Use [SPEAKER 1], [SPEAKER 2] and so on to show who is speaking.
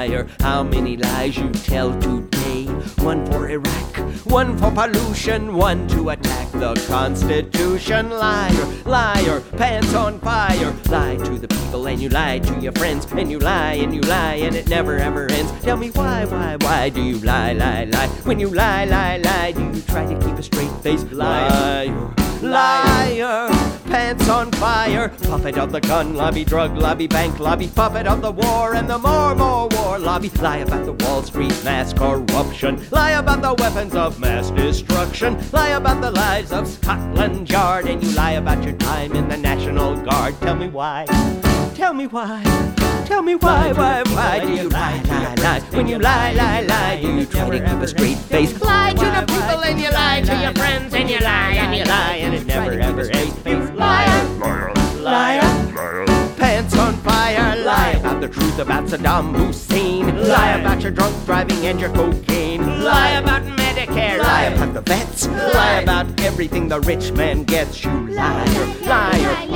[SPEAKER 1] liar. How many lies you tell today? One for Iraq, one for pollution, one to attack the Constitution. Liar, liar, pants on fire. Lie to the people and you lie to your friends, and you lie and you lie and it never ever ends. Tell me why do you lie, lie, lie? When you lie, lie, lie, do you try to keep a straight face? Liar, liar, pants on fire. Puppet of the gun lobby, drug lobby, bank lobby, puppet of the war and the more war lobby. Lie about the Wall Street mass corruption. Lie about the weapons of mass destruction. Lie about the lives of Scotland Yard, and you lie about your time in the National Guard. Tell me why. Tell me why. Tell me why do you lie, lie, lie? When you lie, lie, lie, do you try to keep a straight face? Lie to the people and you lie to your friends, and you lie and you lie and it never ever ends. Liar, liar, pants on fire. Lie about the truth about Saddam Hussein. Lie about your drunk driving and your cocaine. Lie about Medicare. Lie about the vets. Lie about everything the rich man gets. You liar, liar,